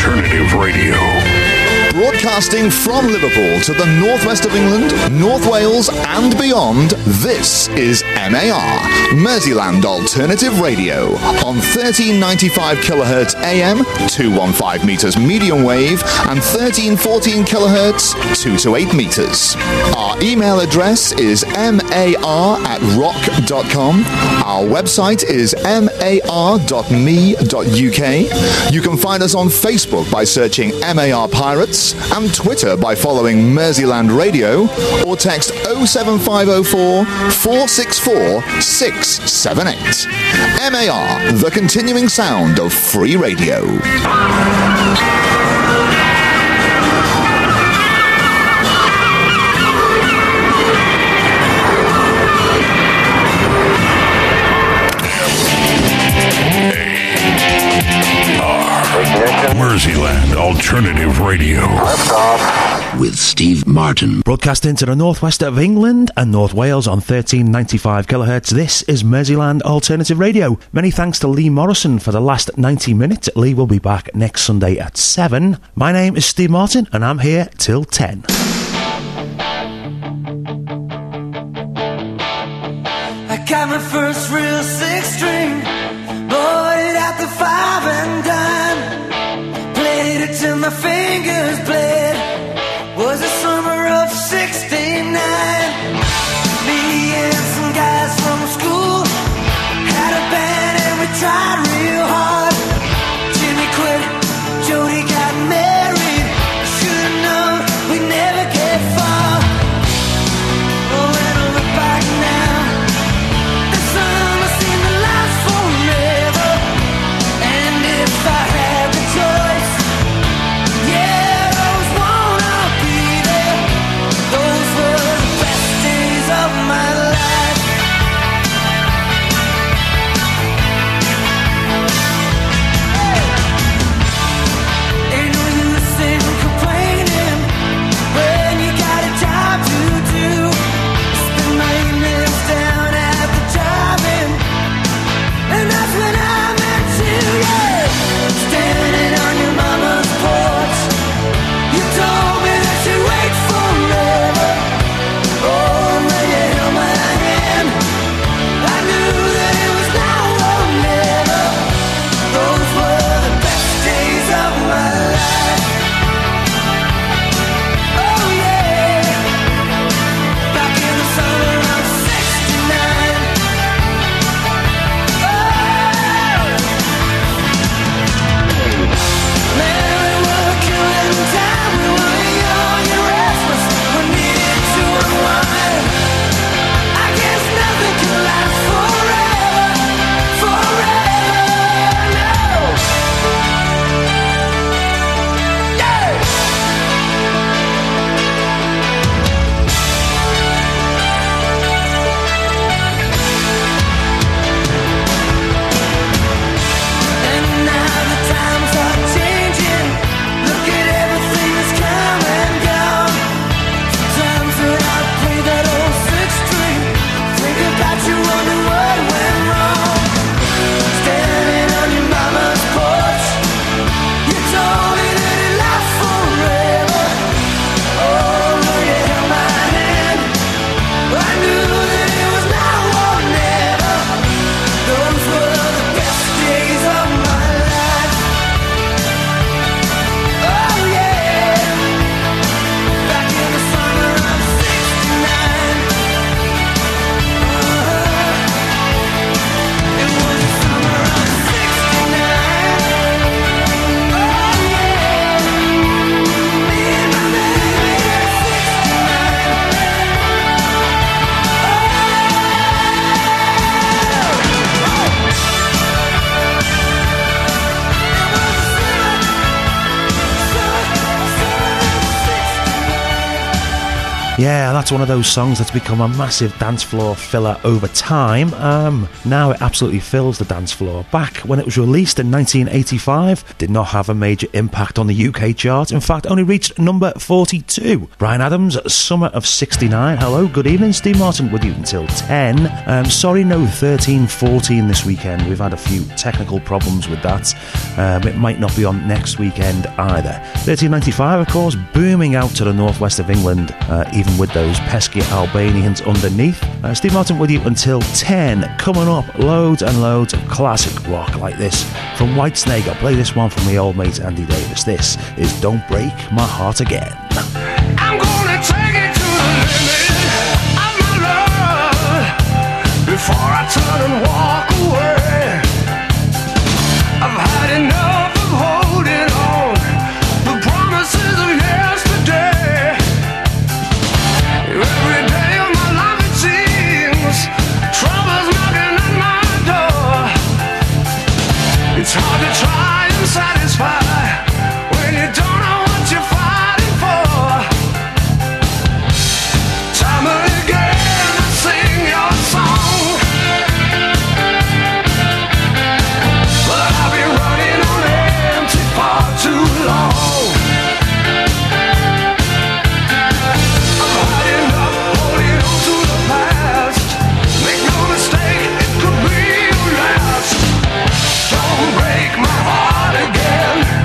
Alternative Radio. Broadcasting from Liverpool to the northwest of England, North Wales and beyond, this is MAR, Merseyland Alternative Radio, on 1395 kHz AM, 215 metres medium wave, and 1314 kHz, 2 to 8 metres. Our email address is mar@rock.com. Our website is mar.me.uk. You can find us on Facebook by searching MAR Pirates, and Twitter by following Merseyland Radio, or text 07504 464 678. MAR, the continuing sound of free radio. Merseyland Alternative Radio. With Steve Martin. Broadcasting to the northwest of England and North Wales on 1395 kHz, this is Merseyland Alternative Radio. Many thanks to Lee Morrison for the last 90 minutes. Lee will be back next Sunday at 7. My name is Steve Martin and I'm here till 10. I got my first real six string, bought it at the 5 and dime, played it till my fingers bled. Was the summer of 69. Me and some guys from school had a band and we tried real hard. Jimmy quit, Jody got married. Should've known we'd never get far. Oh, when I look back now, the summer seemed to last forever. And if I had the choice, yeah, I always wanna be there. Those were the best days of my life. Yeah, that's one of those songs that's become a massive dance floor filler over time. Now it absolutely fills the dance floor. Back when it was released in 1985, did not have a major impact on the UK chart. In fact, only reached number 42. Bryan Adams, Summer of 69. Hello, good evening. Steve Martin with you until 10. Sorry, no 13-14 this weekend. We've had a few technical problems with that. It might not be on next weekend either. 1395, of course, booming out to the northwest of England, even with those pesky Albanians underneath. Steve Martin with you until 10. Coming up, loads and loads of classic rock like this from Whitesnake. I'll play this one from my old mate Andy Davis. This is Don't Break My Heart Again. I'm gonna take it to the limit of my love before I turn and walk away. I've had enough of holding on the promises of yesterday. Every day of my life it seems trouble's knocking at my door. It's hard to try and satisfy when you don't know what you're fighting for. Time and again I sing your song, but I've been running on empty far too long. I'm hiding up, holding on to the past. Make no mistake, it could be your last. Don't break my heart again.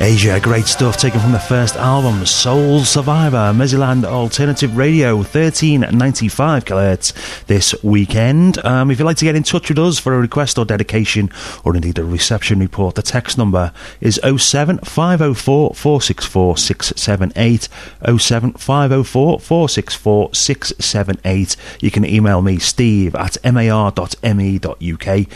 Asia, great stuff taken from the first album, Soul Survivor. Merseyland Alternative Radio, 1395 kHz this weekend. If you'd like to get in touch with us for a request or dedication, or indeed a reception report, the text number is 07504 464 678, 07504 464 678. You can email me, steve@mar.me.uk,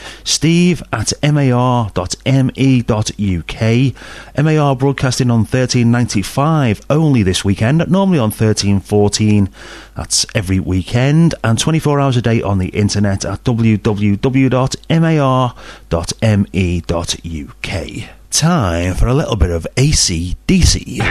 steve@mar.me.uk. MAR broadcasting on 1395 only this weekend, normally on 1314. That's every weekend, and 24 hours a day on the internet at www.mar.me.uk. Time for a little bit of AC/DC.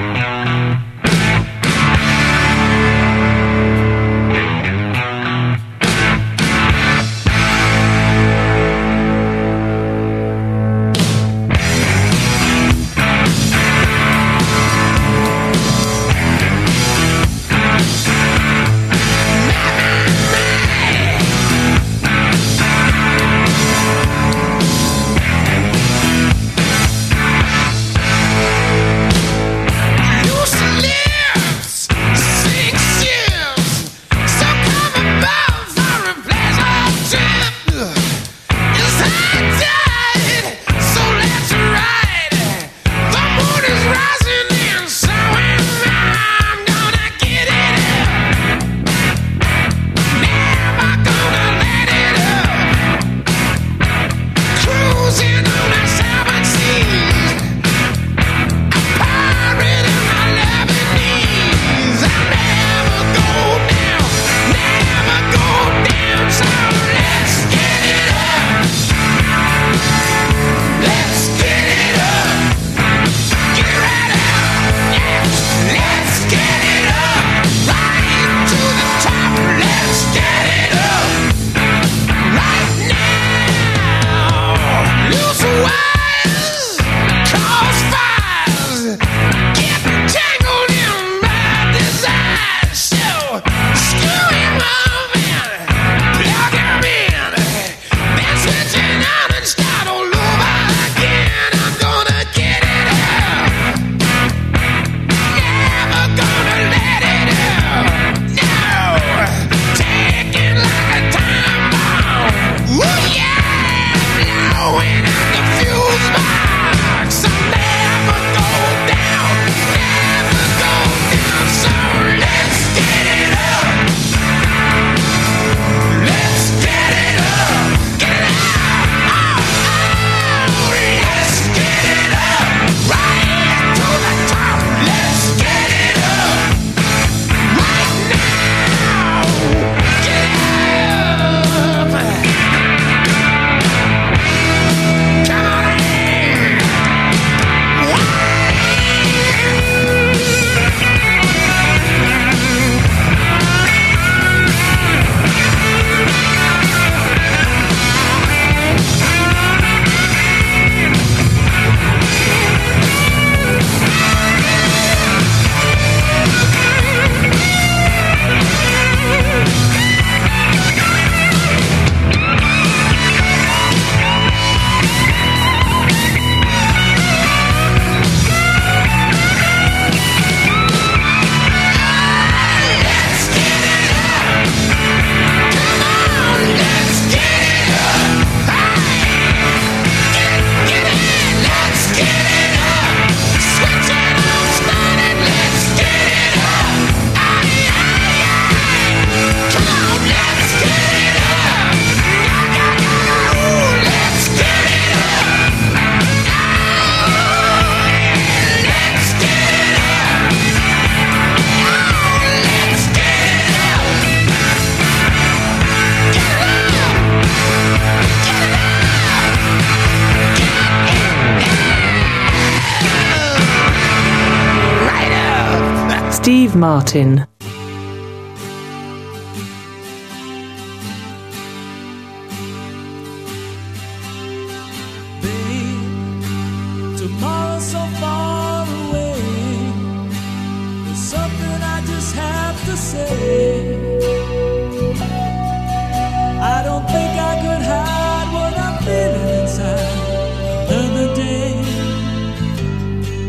Steve Martin. Tomorrow's so far away. There's something I just have to say. I don't think I could hide what I'm feeling inside another day.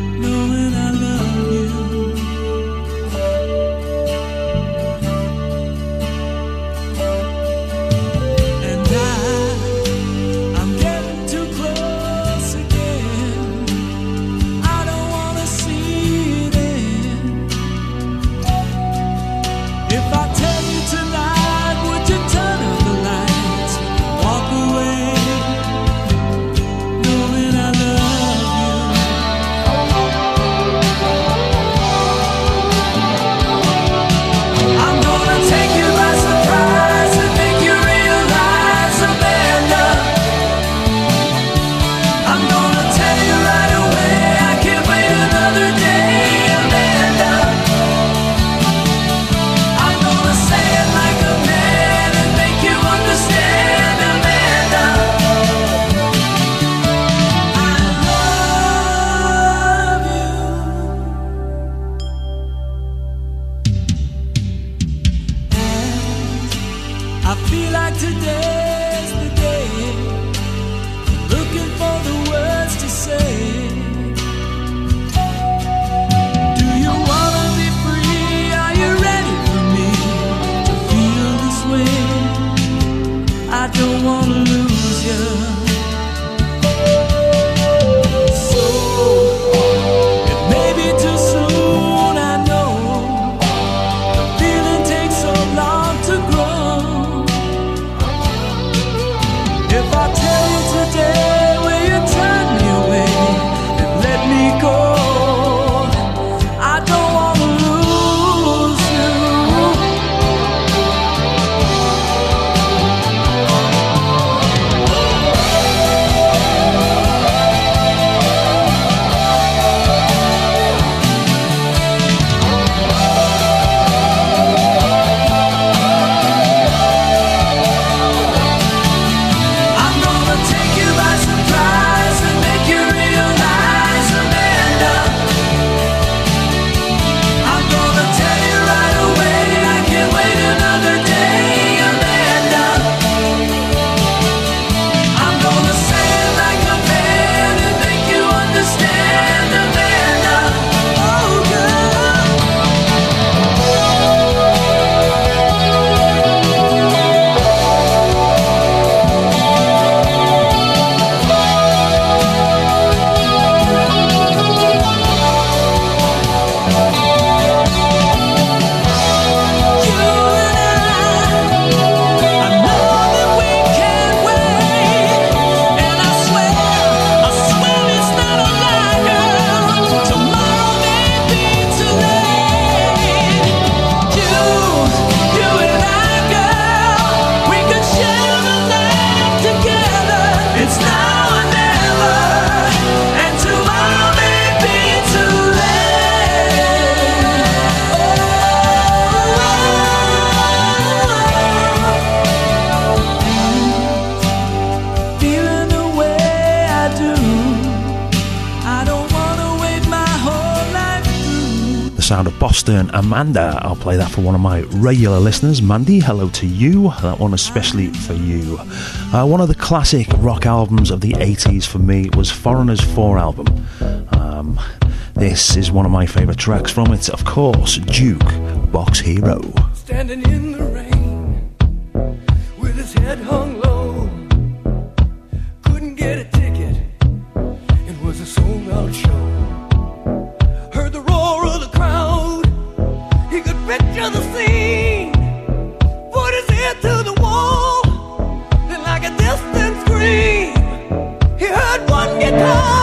sound of Boston Amanda. I'll play that for one of my regular listeners. Mandy, hello to you. That one especially for you. One of the classic rock albums of the 80s for me was Foreigner's 4 album. This is one of my favourite tracks from it, of course, Duke Box Hero. Standing in the rain with his head hung low, couldn't get a ticket, it was a sold out show. Heard the roar of the crowd, he could picture the scene, put his ear to the wall, and like a distant scream, he heard one guitar.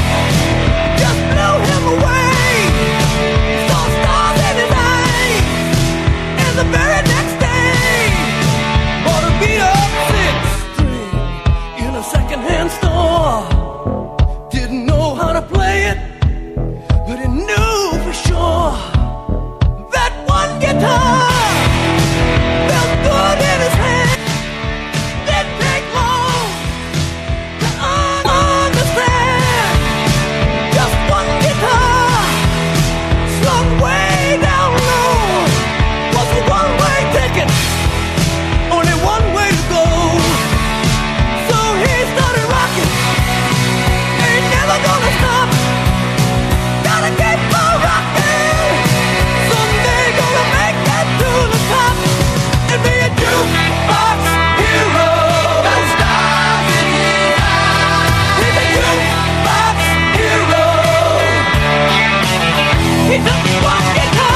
The very next day, bought a beat-up 6-string in a second-hand store. Didn't know how to play it, but he knew for sure that one guitar felt good in his hand. Didn't take long to understand. Just one guitar slung way down low. One-way ticket, only one way to go. So he started rocking, ain't never gonna stop. Gotta keep on rocking, someday gonna make it to the top and be a jukebox hero. Got stars in his eyes. He's a jukebox hero. He took one guitar.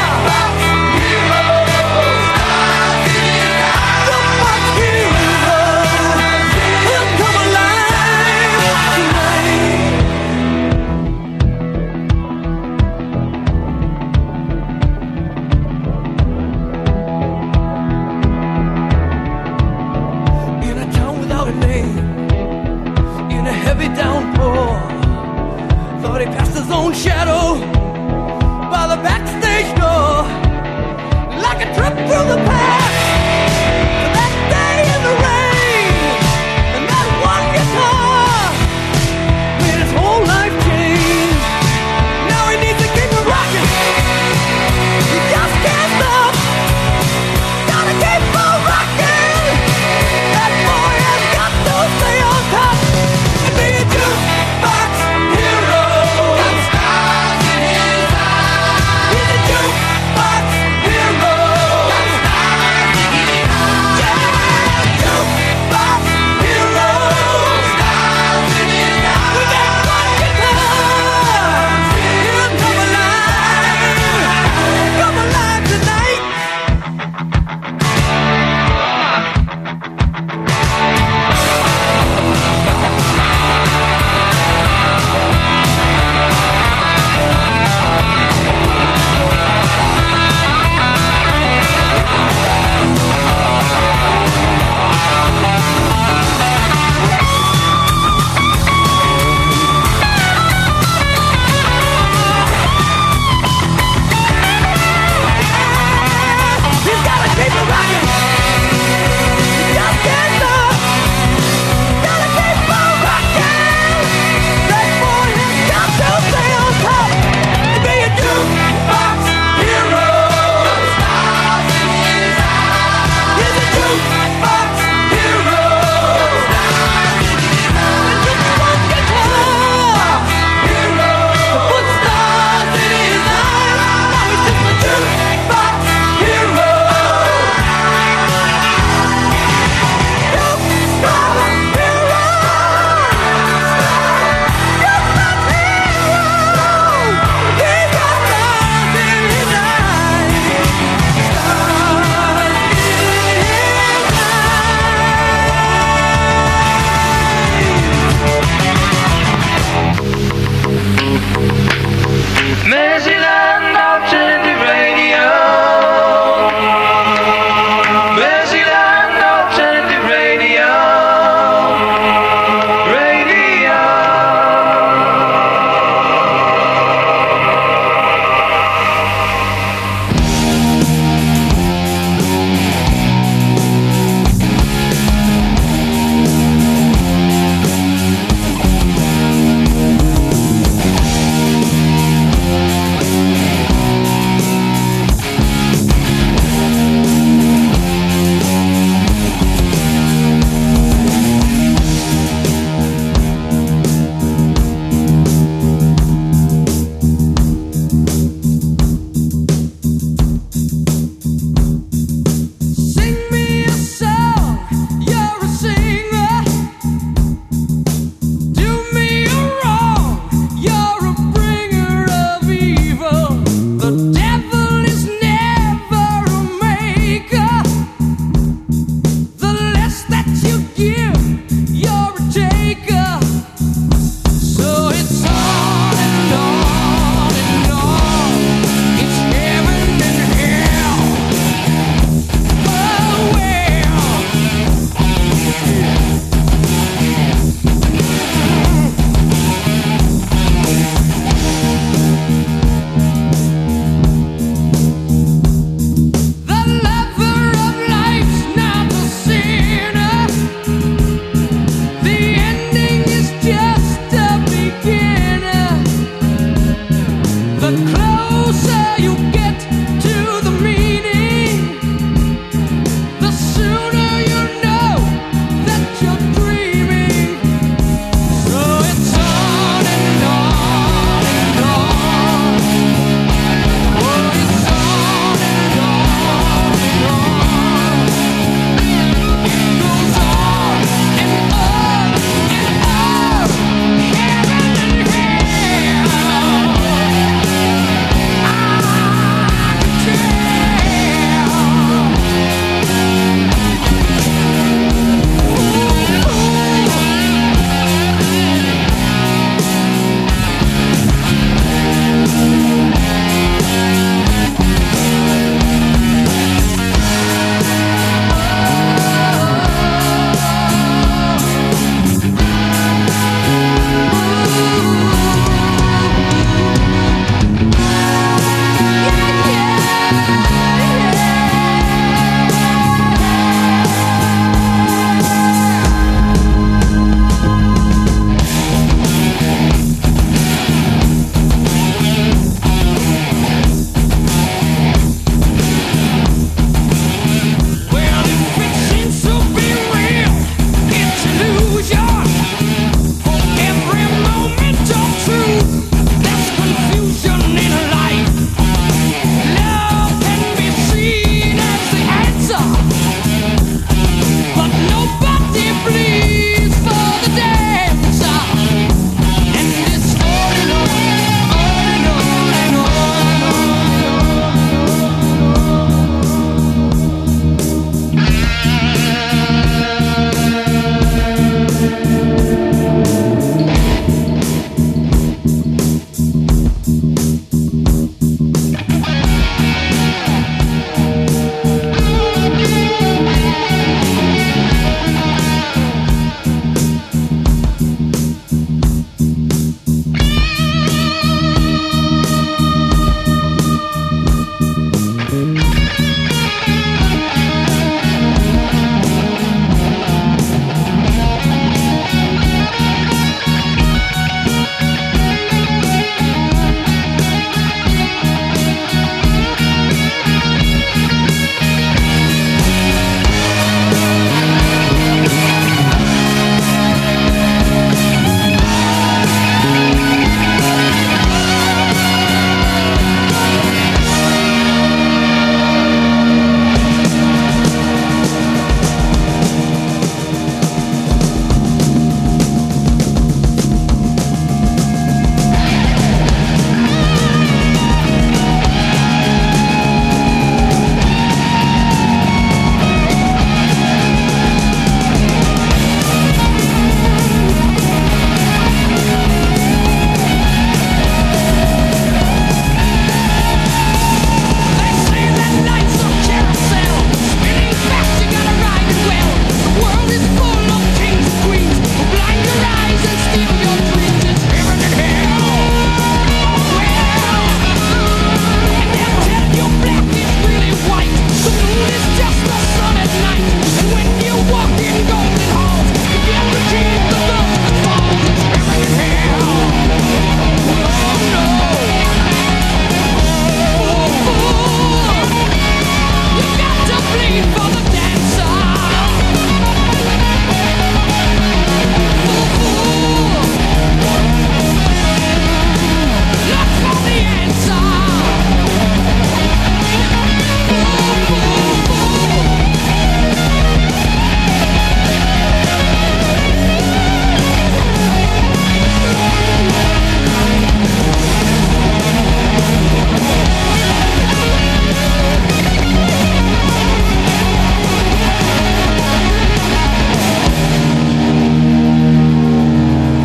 Downpour, thought he passed his own shadow by the backstage door, like a trip through the past. That day in the rain, and that one guitar made his whole life change. Now he needs to keep it rocking. He just can't stop. Gotta keep on rocking. That boy has got to stay on top. Be a jukebox hero. Got stars in his eyes. He's a jukebox hero. Got stars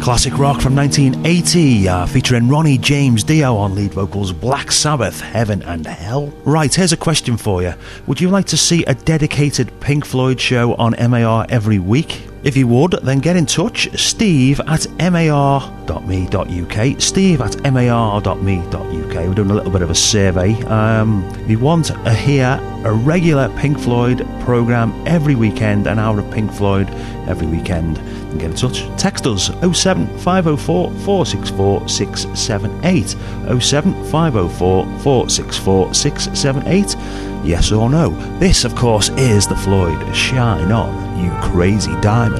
Classic rock from 1980, featuring Ronnie James Dio on lead vocals, Black Sabbath, Heaven and Hell. Right, here's a question for you. Would you like to see a dedicated Pink Floyd show on MAR every week? If you would, then get in touch, steve@mar.me.uk, steve@mar.me.uk. We're doing a little bit of a survey. If you want to hear a regular Pink Floyd programme every weekend, an hour of Pink Floyd every weekend, then get in touch. Text us 07504 464 678, 07504 464 678. Yes or no? This, of course, is the Floyd Shine On, You Crazy Diamond.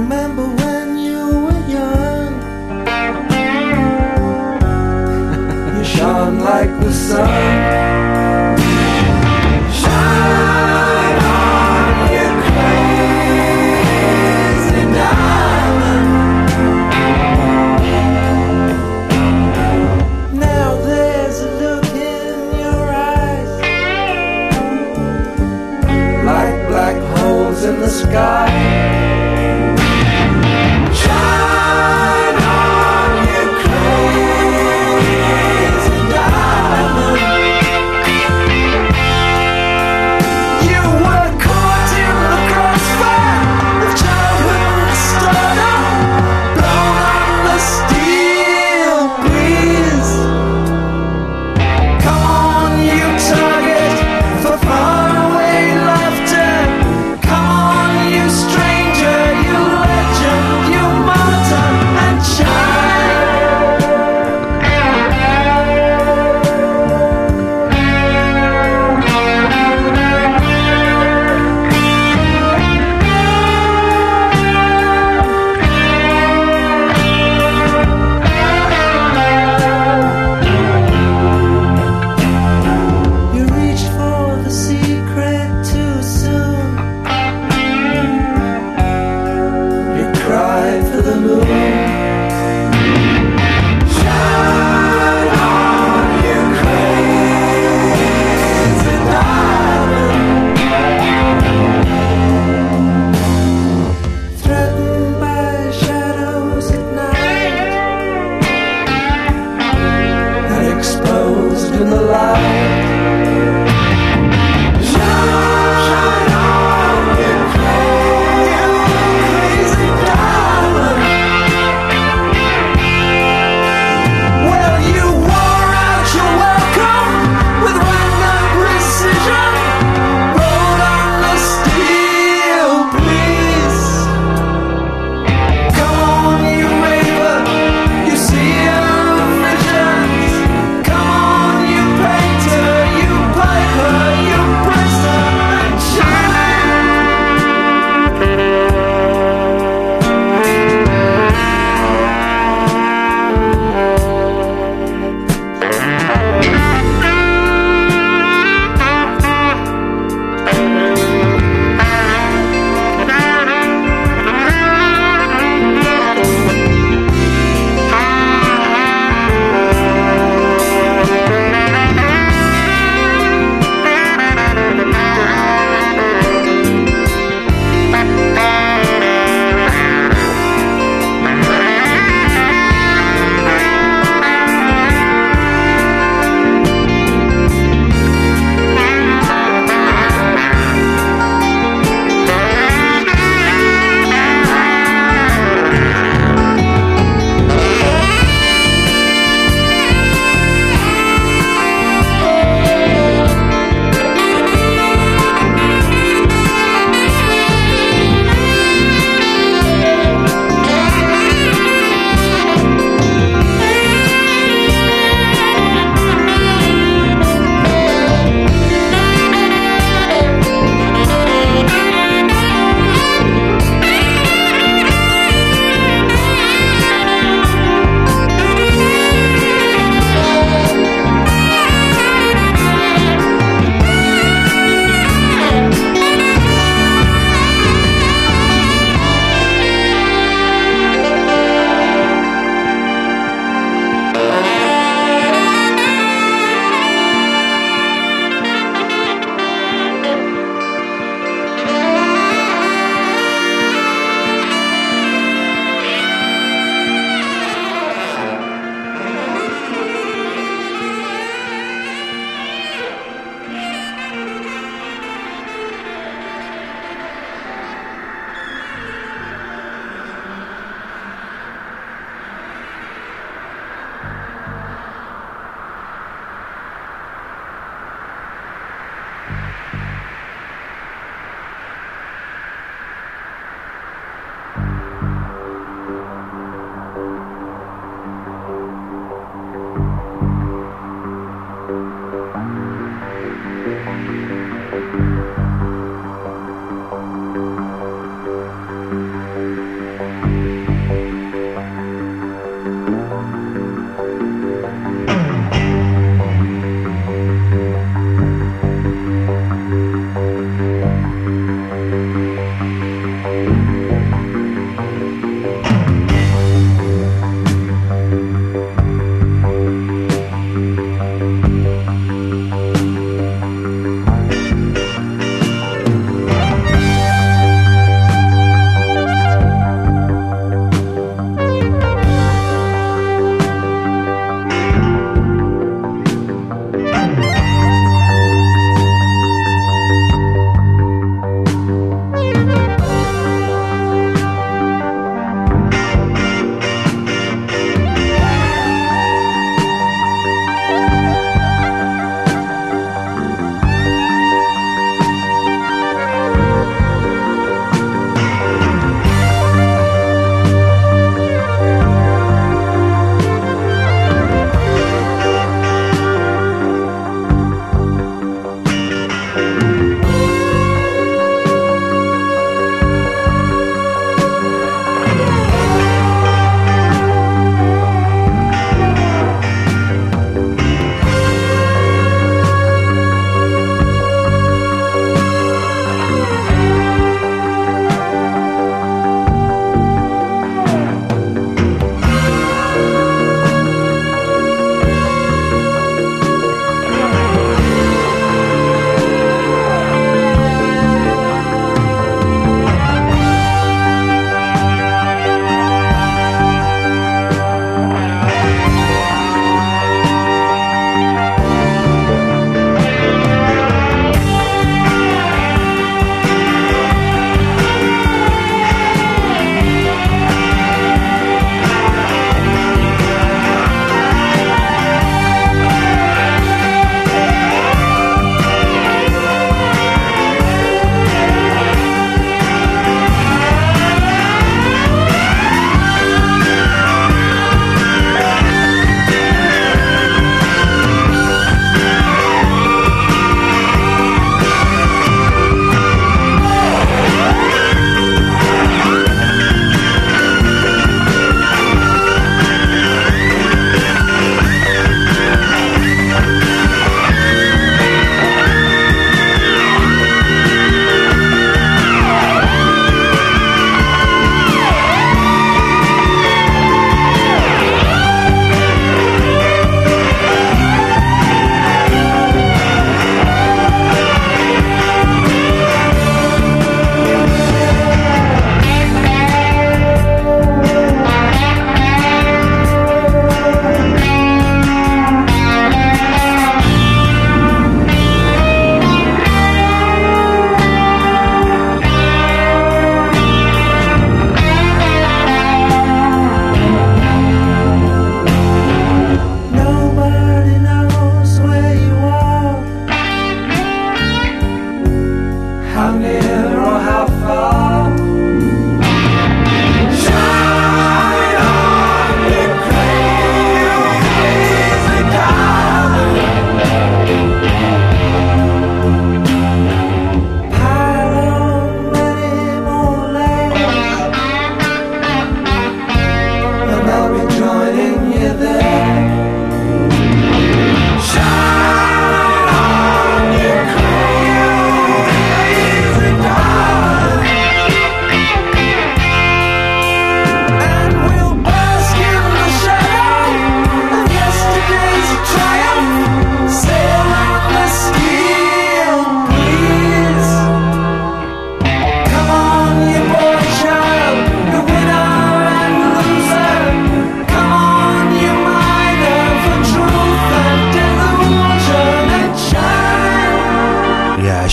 remember when you were young. You shone like the sun. Shine on, you crazy diamond. Now there's a look in your eyes, like black holes in the sky. Shine on, you crazy diamond.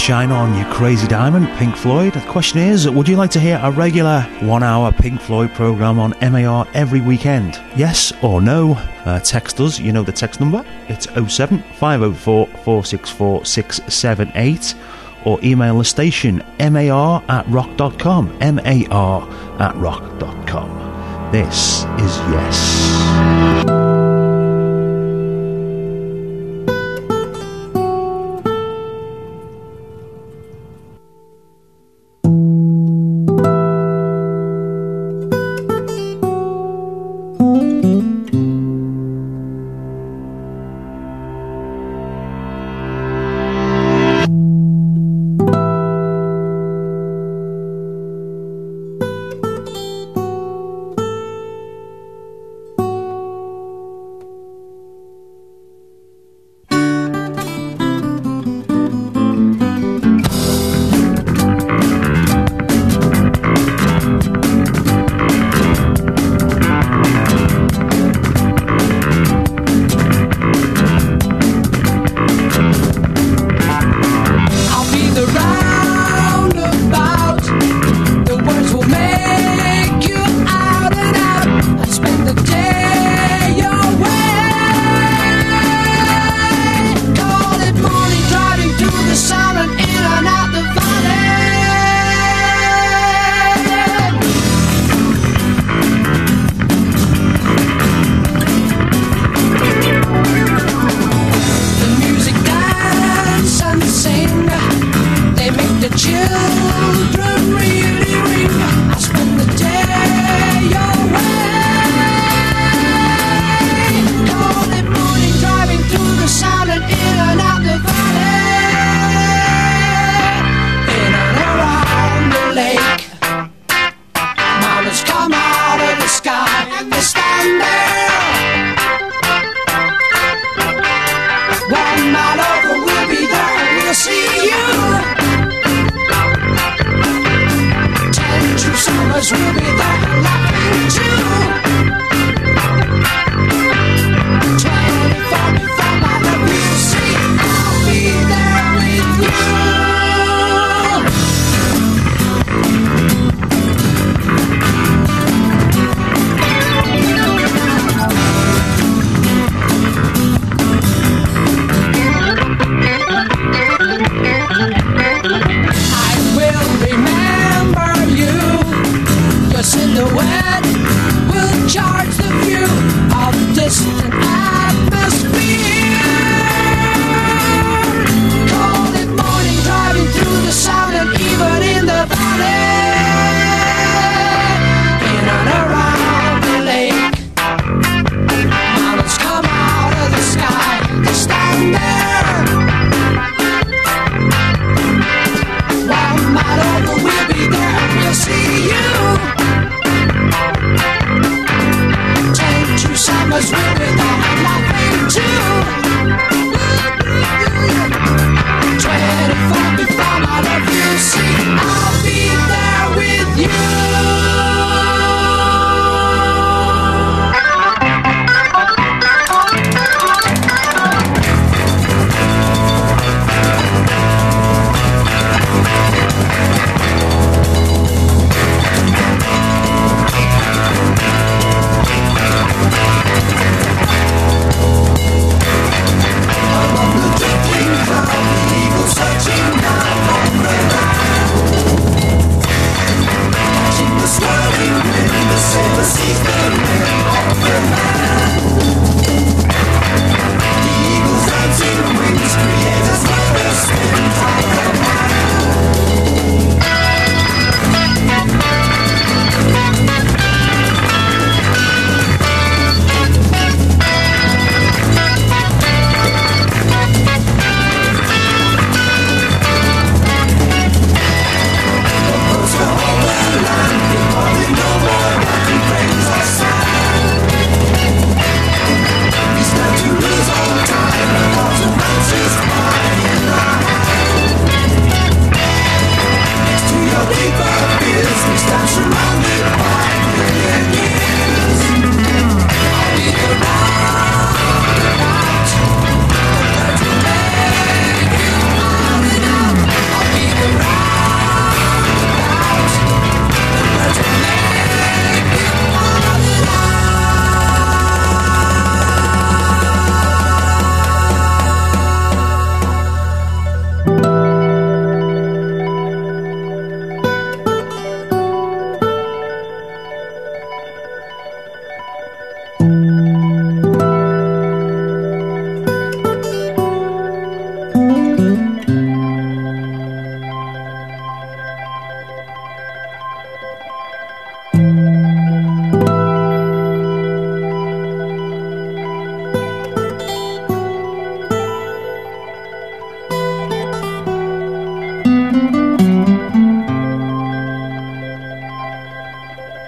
Shine On, You Crazy Diamond, Pink Floyd. The question is, would you like to hear a regular 1 hour Pink Floyd programme on MAR every weekend? Yes or no? Text us, you know the text number. It's 07 504 464 678, or email the station mar@rock.com, mar@rock.com. This is Yes.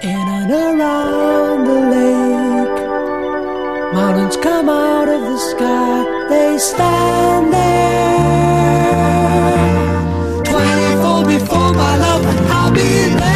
In and around the lake, mountains come out of the sky. They stand there 24 before my love, and I'll be there.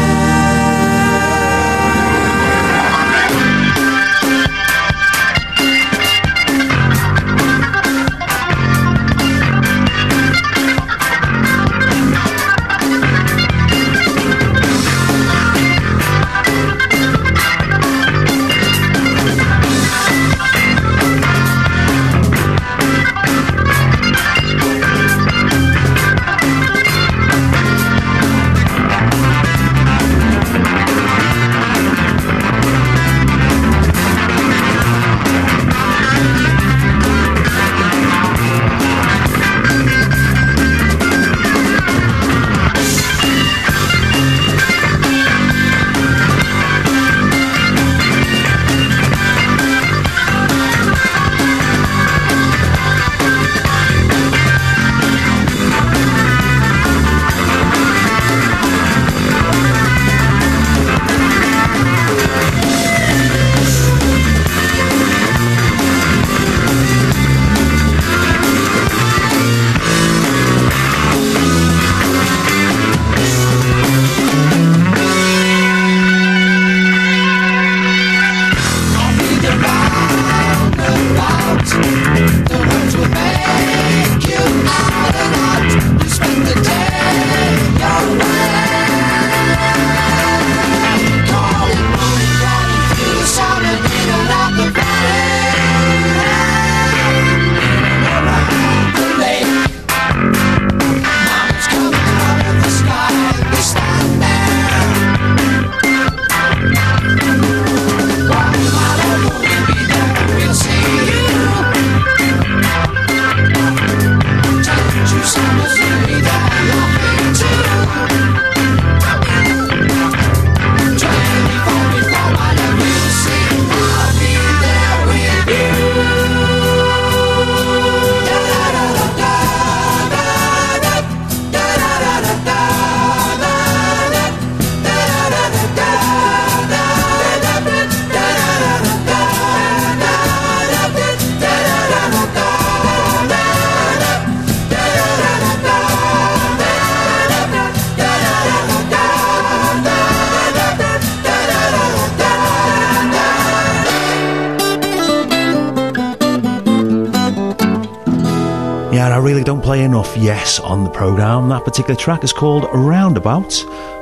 Yeah, I really don't play enough Yes on the programme. That particular track is called Roundabout.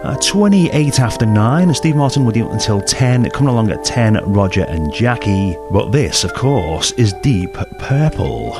28 after 9. Steve Martin with you until 10. Coming along at 10, Roger and Jackie. But this, of course, is Deep Purple.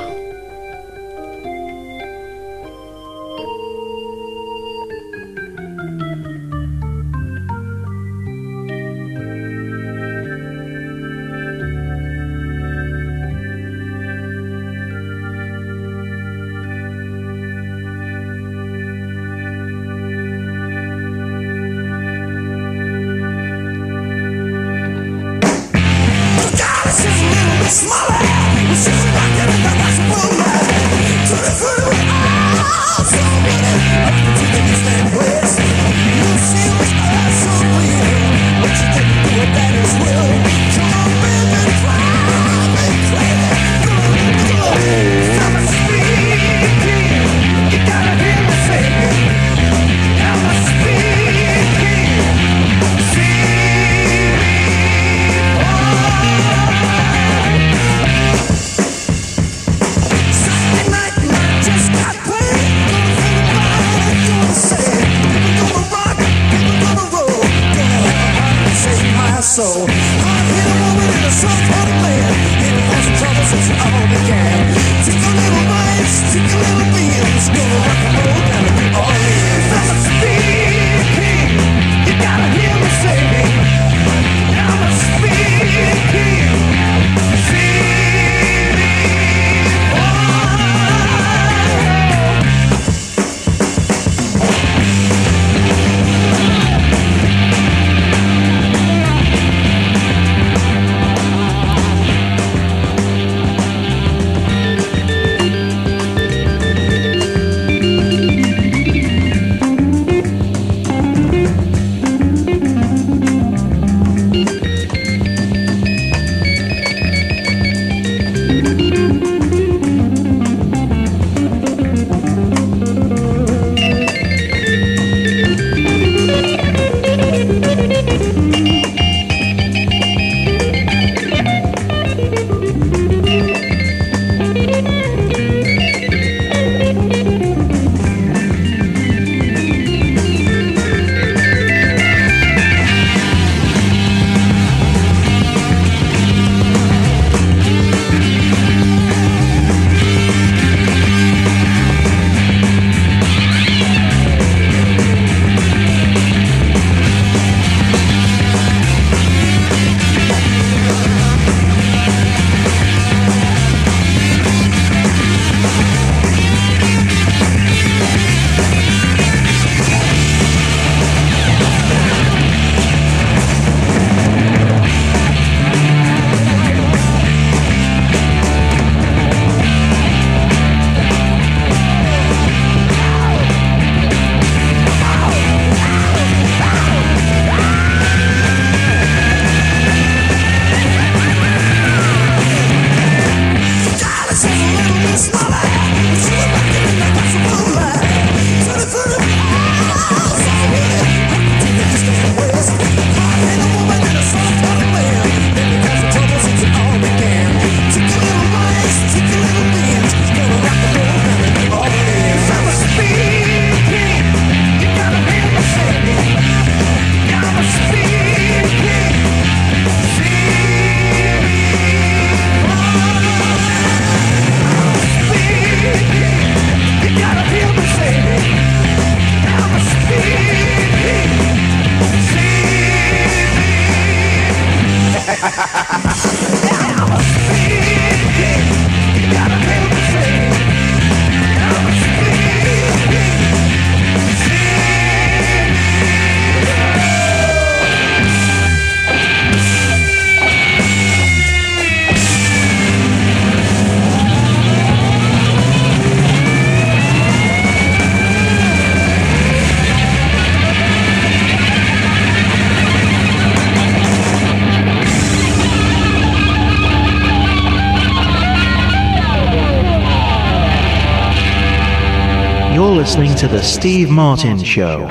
You're listening to The Steve Martin Show.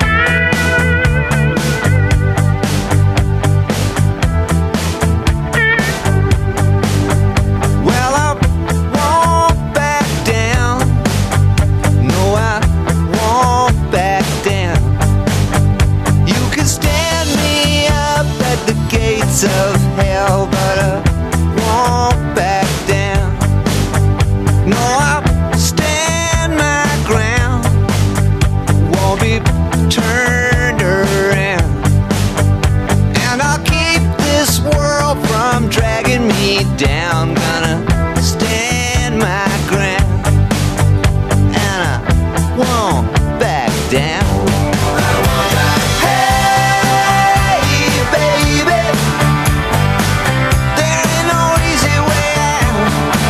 Well, I won't back down. No, I won't back down. You can stand me up at the gates of hell, but I won't back down. No, I'll stand my ground. Won't be turned around. And I'll keep this world from dragging me down. Gonna stand my ground. And I won't back down. Hey, baby, there ain't no easy way out.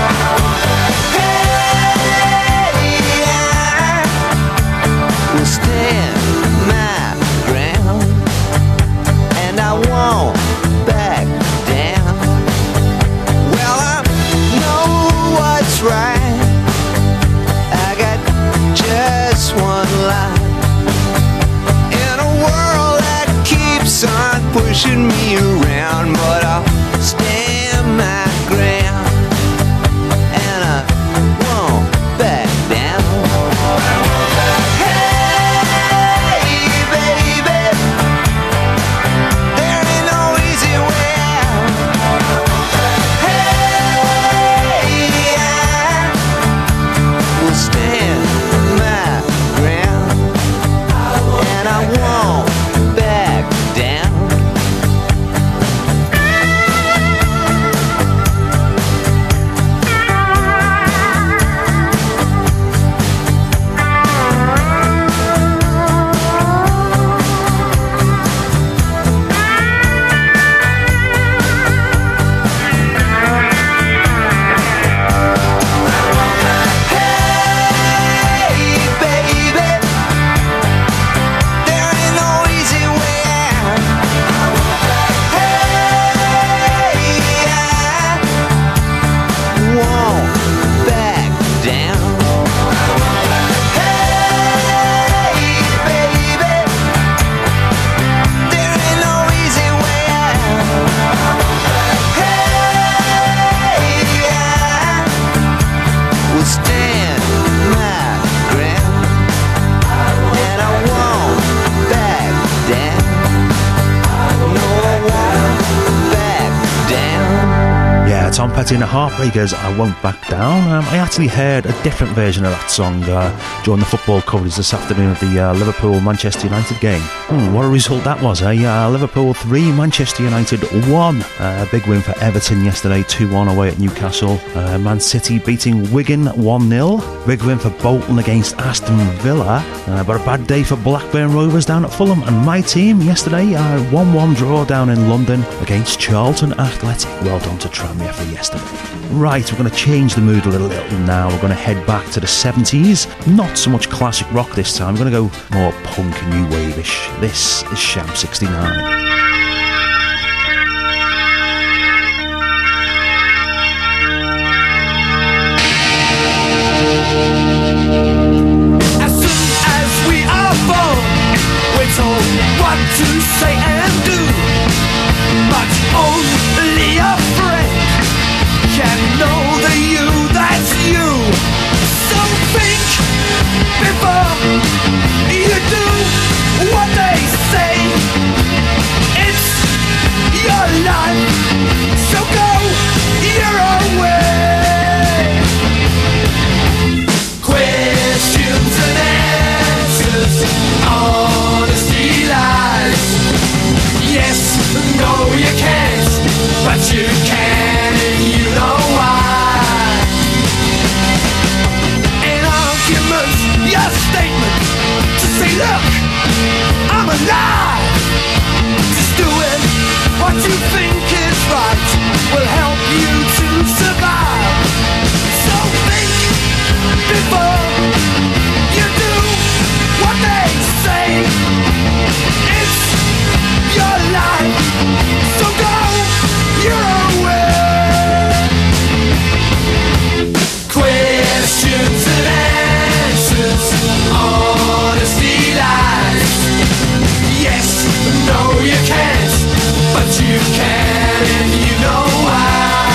Hey, I will stand my ground, and I won't back down. Well, I know what's right. I got just one life. In a world that keeps on pushing me around, but I'll stand my ground, and I won't back down. Hey, baby, there ain't no easy way out. Hey, I will stand my ground, and I won't back down. Hey, baby, there ain't no easy way out. Hey, I won't back down. Hey, baby, there ain't no easy way out. Hey, I will stand my ground, and I won't back down. No, I won't back down. Yeah, Tom Petty and the Heartbreakers, I Won't Back Down. I actually heard a different version of that song during the football coverage this afternoon of the Liverpool-Manchester United game. What a result that was, eh? Liverpool 3, Manchester United 1. Big win for Everton yesterday, 2-1 away at Newcastle. Man City beating Wigan 1-0. Big win for Bolton against Aston Villa. But a bad day for Blackburn Rovers down at Fulham. And my team yesterday, 1-1 draw down in London against Charlton Athletic. Well done to Tranmere for yesterday. Right, we're going to change the mood a little now. We're going to head back to the 70s. Not so much classic rock this time. We're going to go more punk and new wave-ish. This is Sham 69. As soon as we are born, we're told what to say and do. But only a friend can know the you that's you. So think before you do what they say. It's your life, so go your own way. Questions and answers, honesty lies. Yes, no you can't but you can and you know why. An argument, your statement, to say look, I'm alive. Just doing what you think is right will help you to survive. So think before you do what they say. It's your life, so go your way. Questions and answers, honesty, lies. Yes, no you can't, but you can and you know why.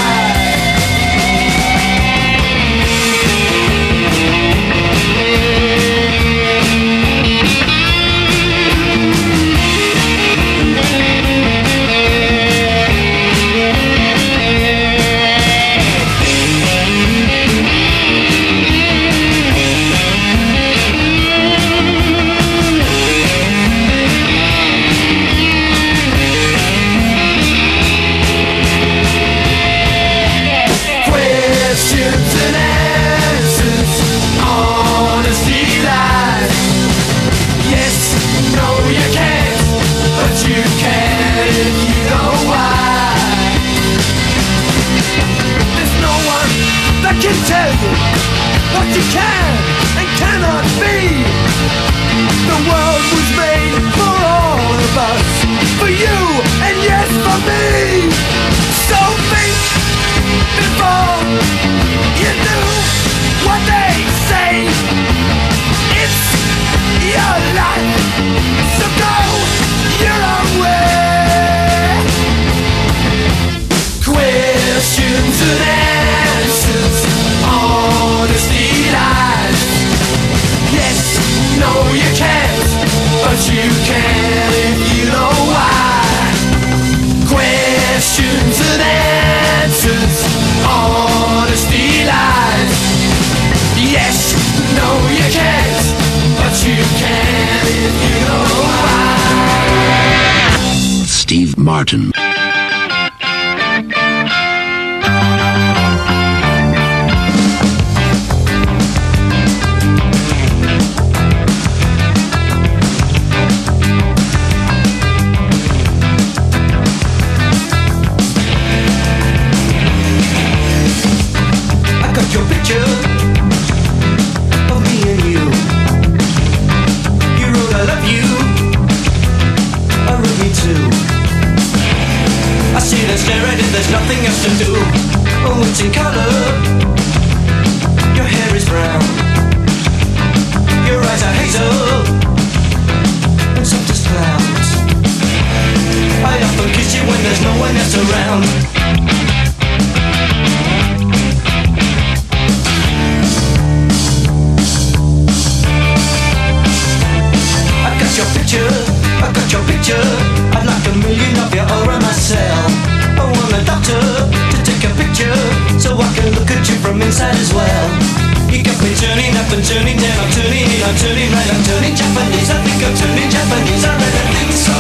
Can tell you what you can and cannot be. The world was made for all of us, for you and yes for me. So think before you do what they say. It's your life, so go your own way. Questions and answers, honesty, lies. Yes, no you can't, but you can if you know why. Questions and answers, honesty, lies. Yes, no you can't, but you can if you know why. Steve Martin. Your picture of me and you. You wrote I love you, I wrote me too. I sit and stare at it, there's nothing else to do. Oh, it's in color. Your hair is brown, your eyes are hazel and soft as clouds. I often kiss you when there's no one else around. I got your picture, I'd like a million of you all around my cell. I want a doctor to take a picture, so I can look at you from inside as well. You got me turning up and turning down, I'm turning in, I'm turning right, I'm turning Japanese, I think I'm turning Japanese, I really think so.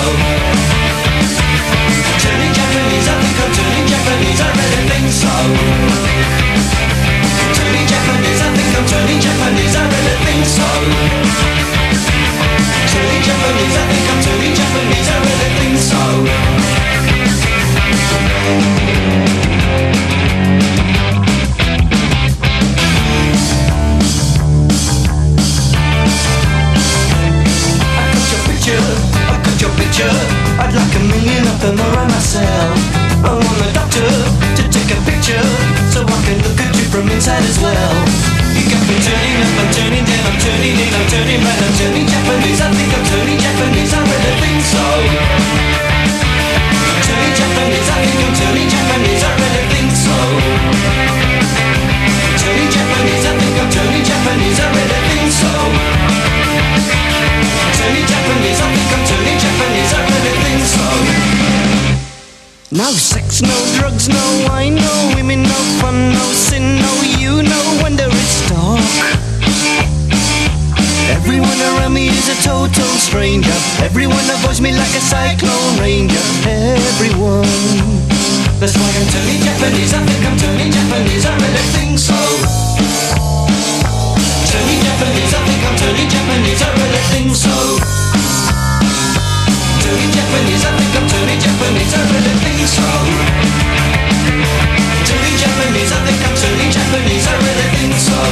Turning Japanese, I think I'm turning Japanese, I really think so. Turning Japanese, I think I'm turning Japanese, I really think so. Turning Japanese, I think I'm turning Japanese, I really think so. I got your picture, I'd like a million of them around myself. I want a doctor to take a picture, so I can look at you from inside as well. You got me turning up, I'm turning down, I'm turning in, I'm turning right, I'm turning Japanese, I think I'm turning Japanese, I really think so. Turning Japanese, I think I'm turning Japanese, I really think so. Turning Japanese, I think I'm turning Japanese, I really think so. Turning Japanese, I think I'm turning Japanese, I really think so. No sex, no drugs, no wine, no women, no fun, no sin, no you, no wonder it's dark. Everyone around me is a total stranger. Everyone avoids me like a cyclone ranger. Everyone. That's why I'm turning Japanese, I think I'm turning Japanese, I really think so. Turning Japanese, I think I'm turning Japanese, I really think so. Turning Japanese, I think I'm turning Japanese, I really think so. Turning Japanese, I think I'm turning Japanese, I really think so.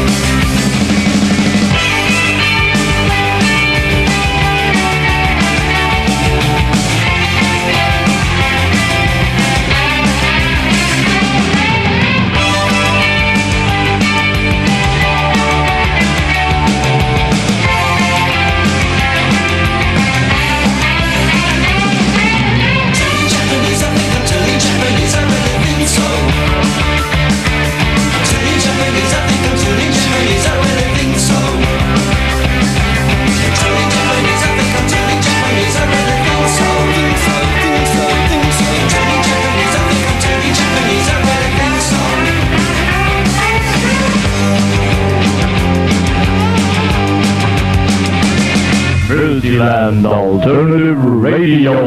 Merseyland Alternative Radio.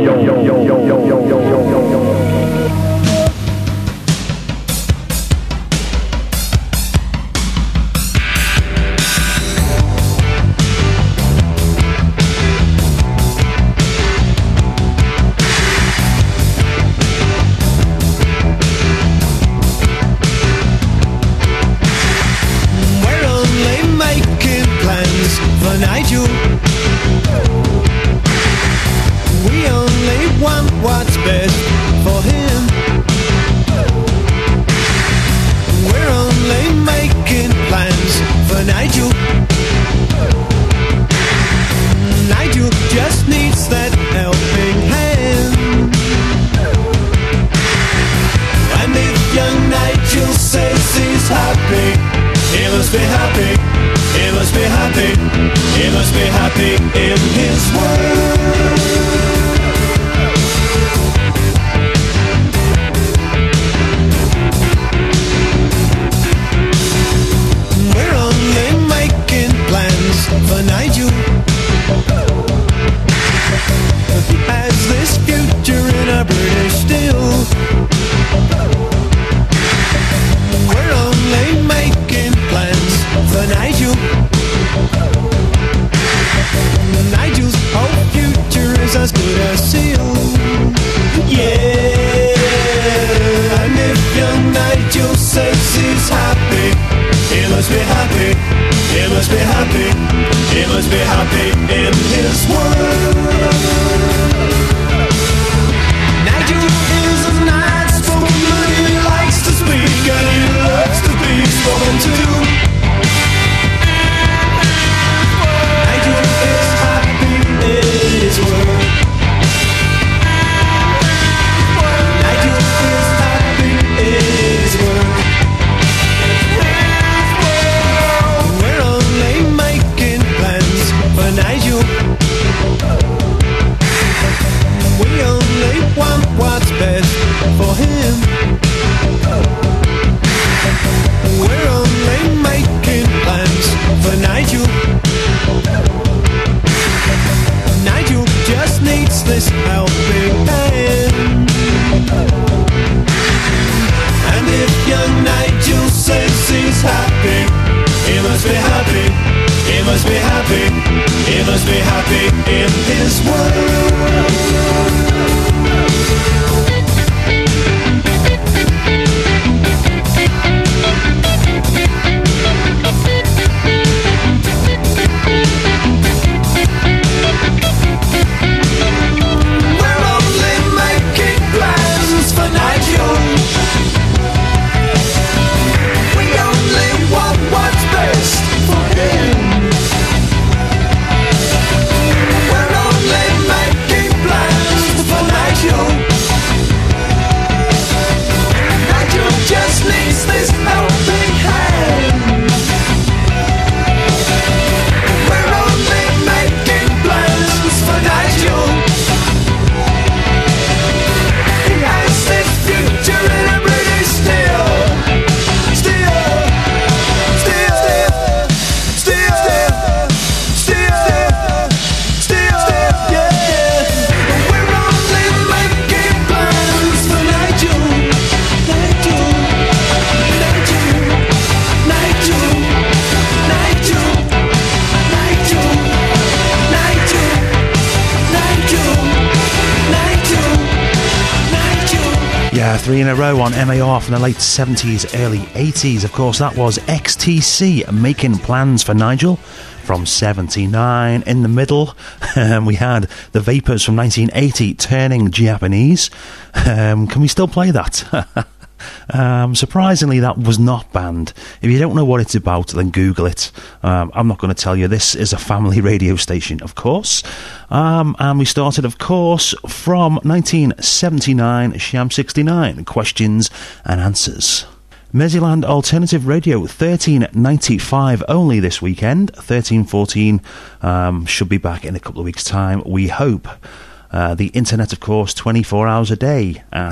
Yeah, 3 in a row on MAR from the late 70s, early 80s. Of course, that was XTC, Making Plans for Nigel, from 79. In the middle, we had The Vapors from 1980, Turning Japanese. Can we still play that? Surprisingly, that was not banned. If you don't know what it's about, then Google it. I'm not going to tell you. This is a family radio station, of course. And we started, of course, from 1979, Sham 69, Questions and Answers. Merseyland Alternative Radio, 13.95 only this weekend. 13.14 should be back in a couple of weeks' time, we hope. The internet, of course, 24 hours a day at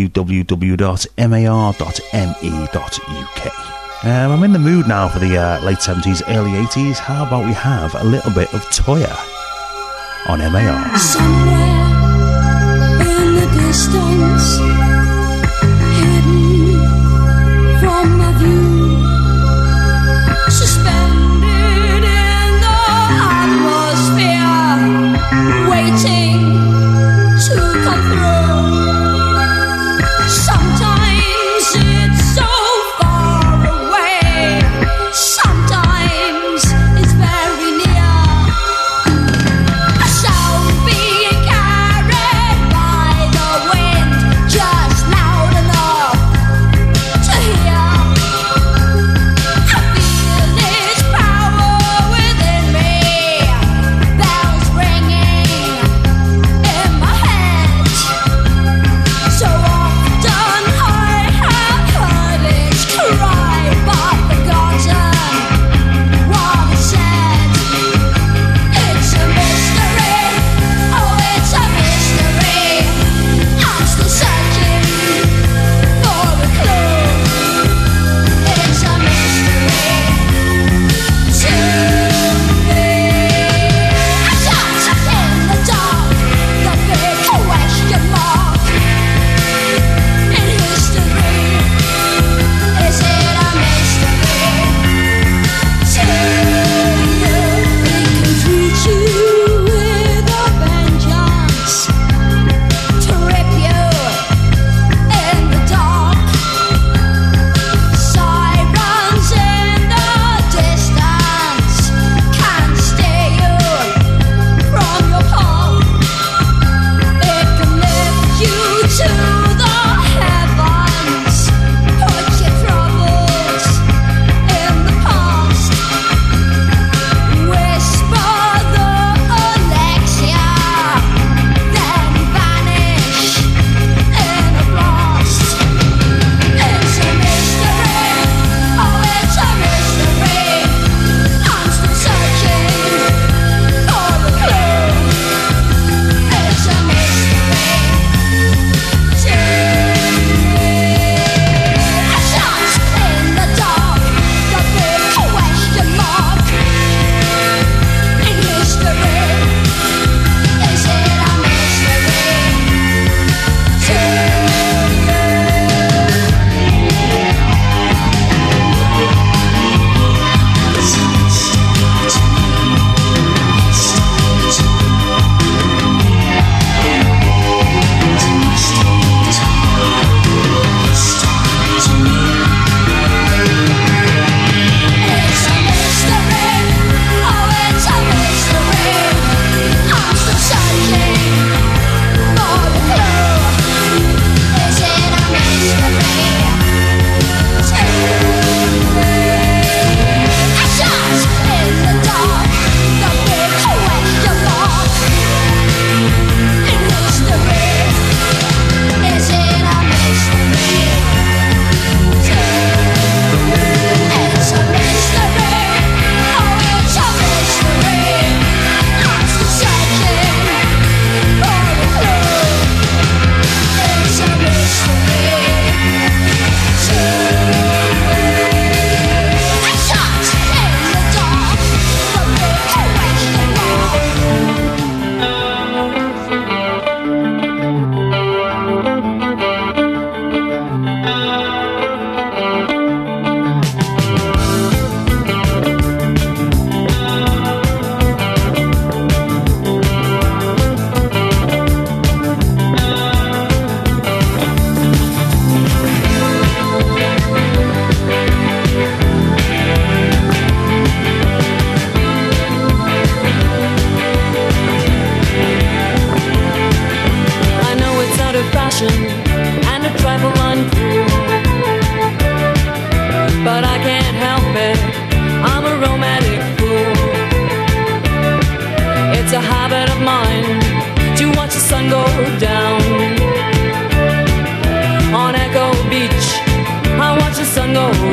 www.mar.me.uk. I'm in the mood now for the late 70s, early 80s. How about we have a little bit of Toya on MAR? Somewhere in the distance, hidden from my view, suspended in the atmosphere, waiting to come through. Sometimes it's so far away, sometimes it's very near. A sound being carried by the wind,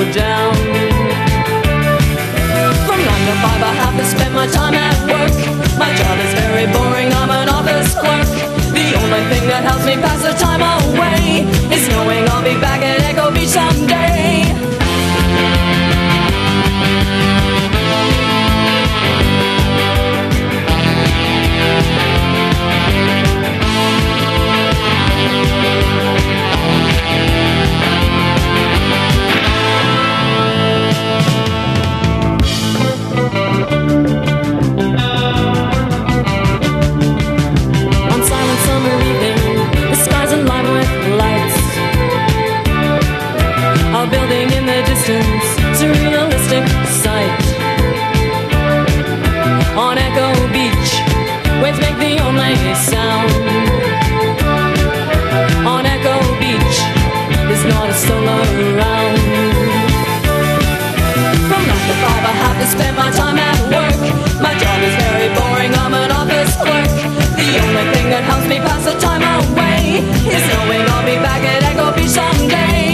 down. From 9 to 5 I have to spend my time at work. My job is very boring, I'm an office clerk. The only thing that helps me pass the time away is knowing I'll be back at Echo Beach someday. Building in the distance, surrealistic sight. On Echo Beach, waves make the only sound. On Echo Beach, there's not a soul around. From 9 to 5 I have to spend my time at work. My job is very boring, I'm an office clerk. The only thing that helps me pass the time away is knowing I'll be back at Echo Beach someday.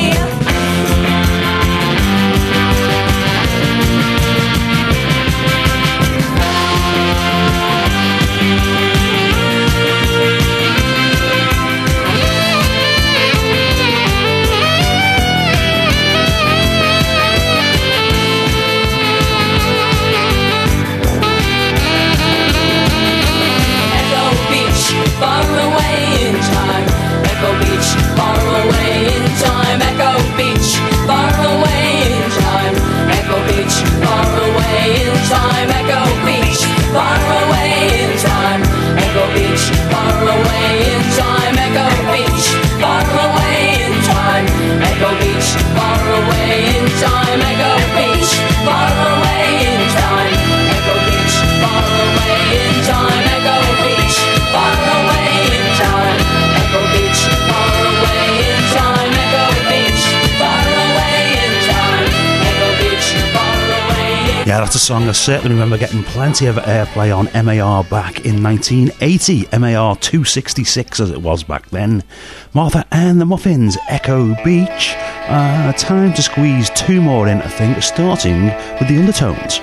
Far away in time, Echo Beach, far away in time, Echo Beach, far away in time, Echo Beach, far away in time, Echo Beach, far away in time, Echo Beach, far away in time, Echo Beach, far away in time, Echo Beach, far away in time, Echo Beach, far away in time, Echo Beach, far away in time, Echo Beach, far away in time, Echo Beach, far away in time, Echo Beach, far away in time, Echo Beach, far away in. Yeah, that's a song I certainly remember getting plenty of airplay on MAR back in 1980, MAR 266 as it was back then. Martha and the Muffins, Echo Beach. Time to squeeze two more in, I think, starting with the Undertones.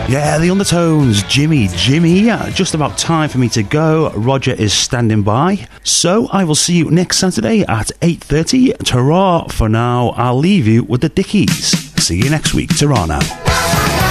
Yeah, the Undertones, Jimmy. Just about time for me to go. Roger is standing by. So I will see you next Saturday at 8:30. Ta-ra for now. I'll leave you with the Dickies. See you next week. Ta-ra now.